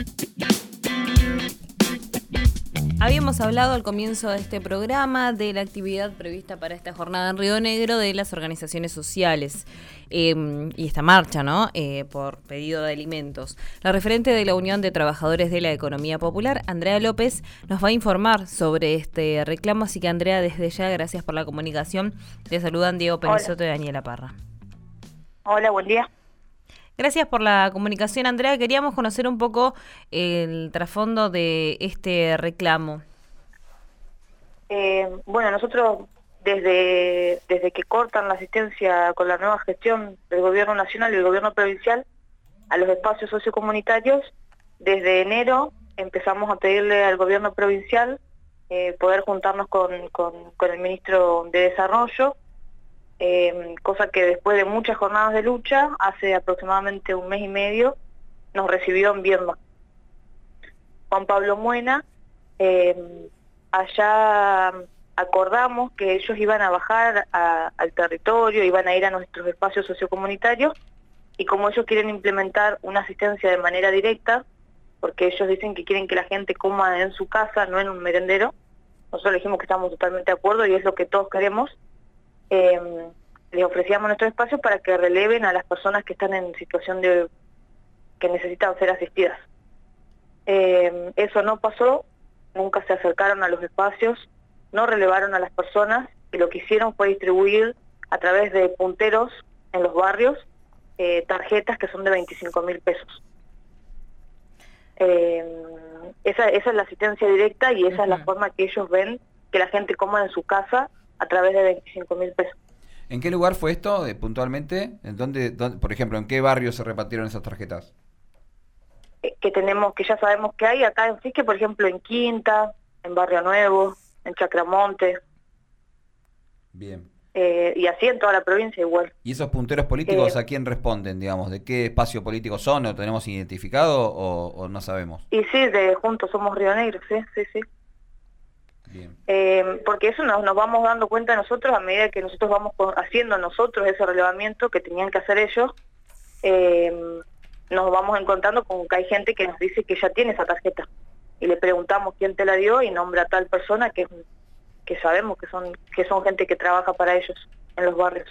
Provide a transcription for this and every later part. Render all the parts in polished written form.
Habíamos hablado al comienzo de este programa de la actividad prevista para esta jornada en Río Negro de las organizaciones sociales y esta marcha, ¿no? Por pedido de alimentos. La referente de la Unión de Trabajadores de la Economía Popular, Andrea López, nos va a informar sobre este reclamo. Así que, Andrea, desde ya, gracias por la comunicación. Te saludan Diego Penisoto y Daniela Parra. Hola, buen día. Gracias por la comunicación, Andrea. Queríamos conocer un poco el trasfondo de este reclamo. Bueno, nosotros desde que cortan la asistencia con la nueva gestión del gobierno nacional y el gobierno provincial a los espacios sociocomunitarios, desde enero empezamos a pedirle al gobierno provincial poder juntarnos con el ministro de Desarrollo, cosa que después de muchas jornadas de lucha, hace aproximadamente un mes y medio, nos recibió en Viedma. Juan Pablo Muena, allá acordamos que ellos iban a bajar al territorio, iban a ir a nuestros espacios sociocomunitarios, y como ellos quieren implementar una asistencia de manera directa, porque ellos dicen que quieren que la gente coma en su casa, no en un merendero, nosotros dijimos que estamos totalmente de acuerdo y es lo que todos queremos. Les ofrecíamos nuestro espacio para que releven a las personas que están en situación de que necesitan ser asistidas. Eso no pasó, nunca se acercaron a los espacios, no relevaron a las personas, y lo que hicieron fue distribuir a través de punteros en los barrios tarjetas que son de 25.000 pesos. Esa es la asistencia directa y esa es la forma que ellos ven que la gente coma en su casa a través de 25.000 pesos. ¿En qué lugar fue esto puntualmente? ¿En dónde, por ejemplo, en qué barrio se repartieron esas tarjetas? Que ya sabemos que hay acá en Fisque, por ejemplo, en Quinta, en Barrio Nuevo, en Chacramonte. Bien. Y así en toda la provincia igual. ¿Y esos punteros políticos a quién responden, digamos? ¿De qué espacio político son? ¿Lo tenemos identificado o no sabemos? Y sí, de Juntos Somos Río Negro, sí. Bien. Porque eso nos vamos dando cuenta nosotros a medida que nosotros vamos haciendo nosotros ese relevamiento que tenían que hacer ellos. Nos vamos encontrando con que hay gente que nos dice que ya tiene esa tarjeta y le preguntamos quién te la dio y nombra a tal persona que sabemos que son gente que trabaja para ellos en los barrios.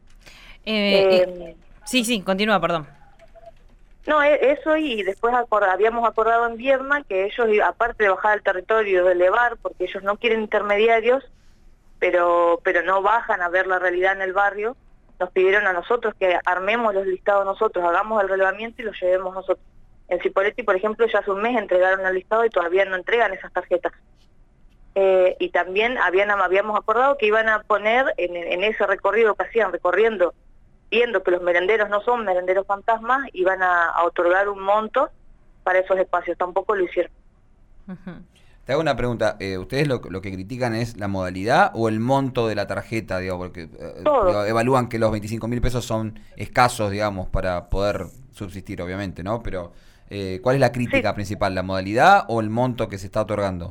Sí, continúa, perdón. No, eso, y después habíamos acordado en Viedma que ellos, aparte de bajar al territorio, de elevar, porque ellos no quieren intermediarios, pero no bajan a ver la realidad en el barrio, nos pidieron a nosotros que armemos los listados nosotros, hagamos el relevamiento y los llevemos nosotros. En Cipolletti, por ejemplo, ya hace un mes entregaron el listado y todavía no entregan esas tarjetas. Y también habíamos acordado que iban a poner en ese recorrido que hacían, recorriendo, viendo que los merenderos no son merenderos fantasmas, iban a otorgar un monto para esos espacios. Tampoco lo hicieron. Uh-huh. Te hago una pregunta. ¿Ustedes lo que critican es la modalidad o el monto de la tarjeta? Digo, porque evalúan que los 25.000 pesos son escasos, digamos, para poder subsistir, obviamente, ¿no? Pero, ¿cuál es la crítica principal? ¿La modalidad o el monto que se está otorgando?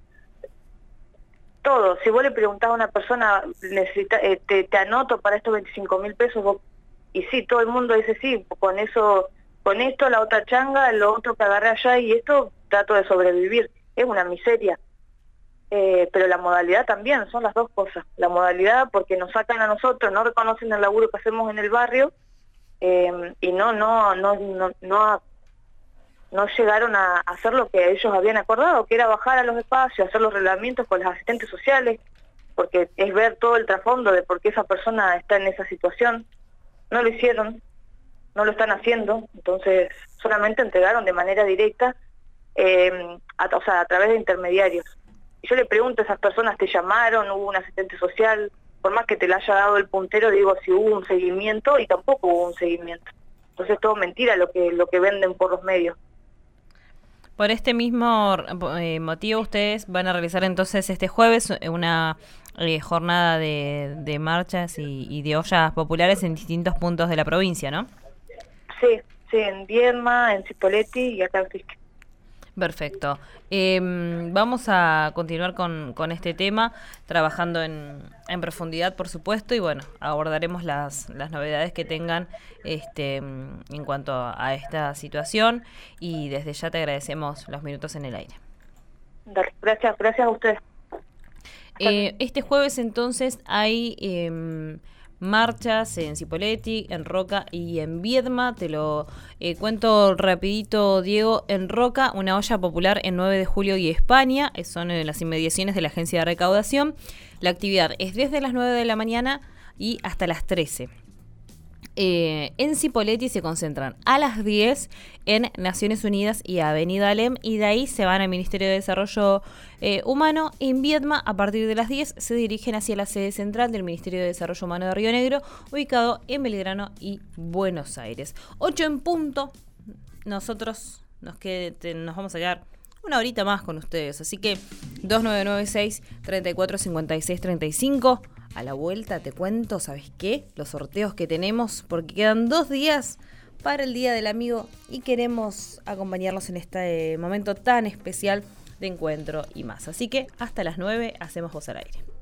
Todo. Si vos le preguntás a una persona, te anoto para estos 25.000 pesos, y sí, todo el mundo dice sí, con esto, la otra changa, lo otro que agarré allá, y esto trato de sobrevivir. Es una miseria. Pero la modalidad también, son las dos cosas. La modalidad porque nos sacan a nosotros, no reconocen el laburo que hacemos en el barrio, y no llegaron a hacer lo que ellos habían acordado, que era bajar a los espacios, hacer los reglamentos con los asistentes sociales, porque es ver todo el trasfondo de por qué esa persona está en esa situación. No lo hicieron, no lo están haciendo, entonces solamente entregaron de manera directa, a través de intermediarios. Y yo le pregunto a esas personas, ¿te llamaron? ¿Hubo un asistente social? Por más que te le haya dado el puntero, digo si hubo un seguimiento, y tampoco hubo un seguimiento. Entonces todo mentira lo que venden por los medios. Por este mismo motivo, ustedes van a realizar entonces este jueves una jornada de marchas y de ollas populares en distintos puntos de la provincia, ¿no? Sí, en Viedma, en Cipolletti y acá en Fisque. Perfecto. Vamos a continuar con este tema, trabajando en profundidad, por supuesto, y bueno, abordaremos las novedades que tengan en cuanto a esta situación, y desde ya te agradecemos los minutos en el aire. Gracias a ustedes. Este jueves entonces hay marchas en Cipolletti, en Roca y en Viedma. Te lo cuento rapidito, Diego. En Roca, una olla popular en 9 de julio y España, son en las inmediaciones de la agencia de recaudación. La actividad es desde las 9 de la mañana y hasta las 13. En Cipolletti se concentran a las 10 en Naciones Unidas y Avenida Alem, y de ahí se van al Ministerio de Desarrollo Humano. En Viedma, a partir de las 10, se dirigen hacia la sede central del Ministerio de Desarrollo Humano de Río Negro, ubicado en Belgrano y Buenos Aires. 8 en punto. Nosotros nos vamos a quedar una horita más con ustedes, así que 2996-345635. A la vuelta te cuento, ¿sabes qué? Los sorteos que tenemos, porque quedan 2 días para el Día del Amigo y queremos acompañarlos en este momento tan especial de encuentro y más. Así que hasta las 9 hacemos Voz al Aire.